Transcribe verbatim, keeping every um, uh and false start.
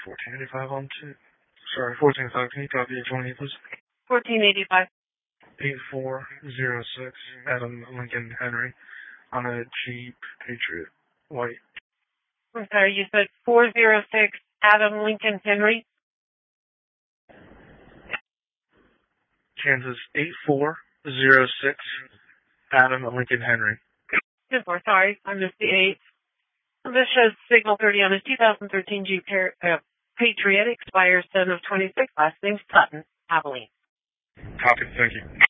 fourteen eighty-five on two. Sorry, fourteen eighty-five. Can you copy H one E, please? fourteen eighty-five. eight four zero six, Adam Lincoln Henry, on a Jeep Patriot, white. I'm sorry, you said four zero six Adam Lincoln Henry? Kansas eight four zero six, Adam Lincoln Henry. two four, sorry, I missed the eight. This shows signal thirty on a two thousand thirteen Jeep uh, Patriot, expires seven of twenty-six, last name Sutton, Abilene. Copy, thank you.